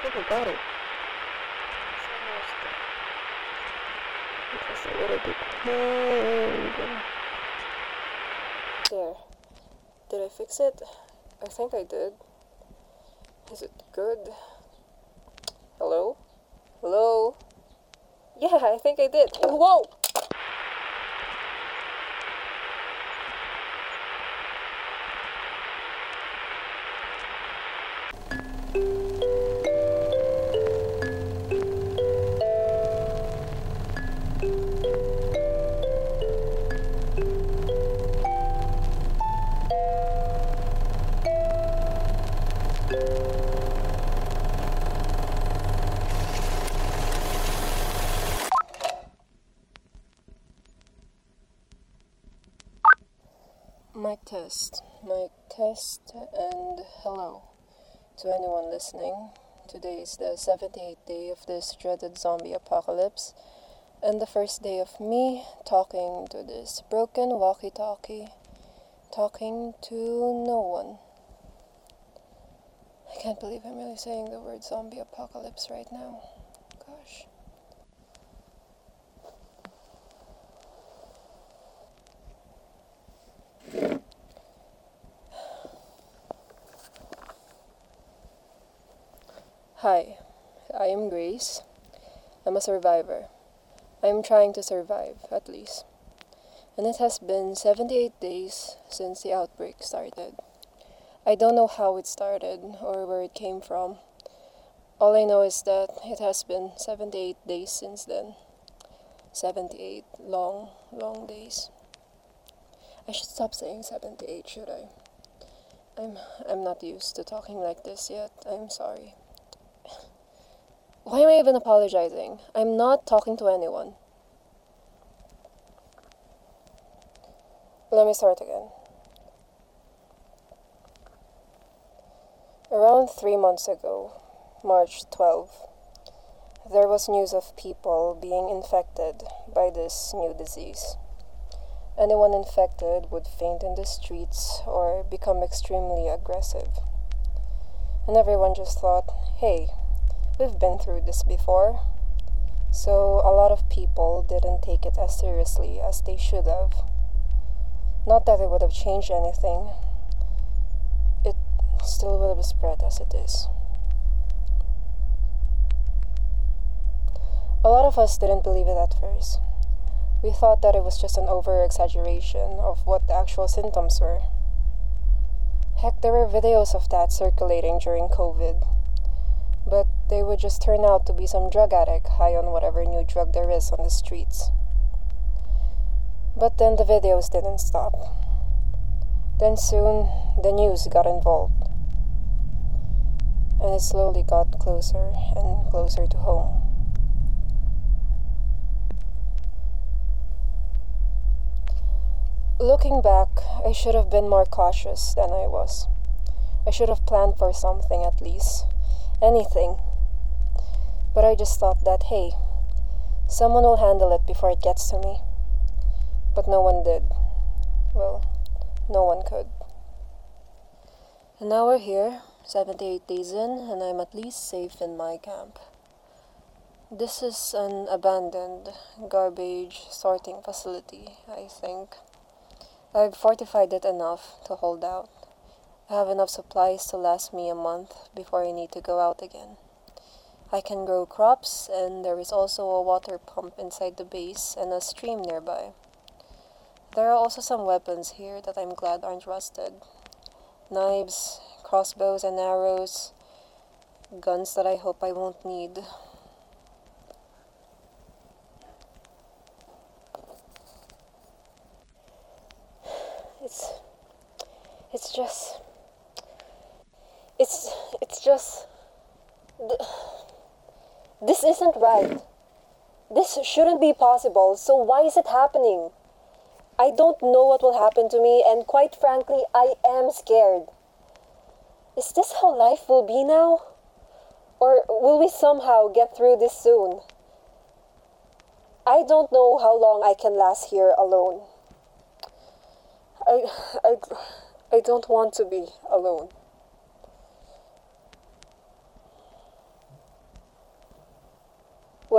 think I got it. It's almost just a little bit behind. There. Did I fix it? I think I did. Is it good? Hello? Hello? Yeah, I think I did. Whoa! Mic test, and hello to anyone listening. Today is the 78th day of this dreaded zombie apocalypse, and the first day of me talking to this broken walkie-talkie, talking to no one. I can't believe I'm really saying the word zombie apocalypse right now. Gosh. Hi, I am Grace. I'm a survivor. I am trying to survive, at least. And it has been 78 days since the outbreak started. I don't know how it started or where it came from. All I know is that it has been 78 days since then. 78 long, long days. I should stop saying 78, should I? I'm not used to talking like this yet. I'm sorry. Why am I even apologizing? I'm not talking to anyone. Let me start again. Around 3 months ago, March 12, there was news of people being infected by this new disease. Anyone infected would faint in the streets or become extremely aggressive. And everyone just thought, hey, we've been through this before. So a lot of people didn't take it as seriously as they should have. Not that it would have changed anything. It still would have spread as it is. A lot of us didn't believe it at first. We thought that it was just an over-exaggeration of what the actual symptoms were. Heck, there were videos of that circulating during COVID. But they would just turn out to be some drug addict high on whatever new drug there is on the streets. But then the videos didn't stop. Then soon, the news got involved. And it slowly got closer and closer to home. Looking back, I should have been more cautious than I was. I should have planned for something at least. Anything. But I just thought that, hey, someone will handle it before it gets to me. But no one did. Well, no one could. And now we're here, 78 days in, and I'm at least safe in my camp. This is an abandoned garbage sorting facility, I think. I've fortified it enough to hold out. I have enough supplies to last me a month before I need to go out again. I can grow crops, and there is also a water pump inside the base and a stream nearby. There are also some weapons here that I'm glad aren't rusted. Knives, crossbows and arrows, guns that I hope I won't need. It's just, this isn't right. This shouldn't be possible, so why is it happening? I don't know what will happen to me, and quite frankly, I am scared. Is this how life will be now? Or will we somehow get through this soon? I don't know how long I can last here alone. I don't want to be alone.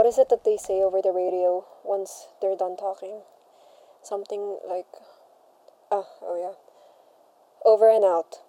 what is it that they say over the radio once they're done talking? Something like, oh yeah, over and out.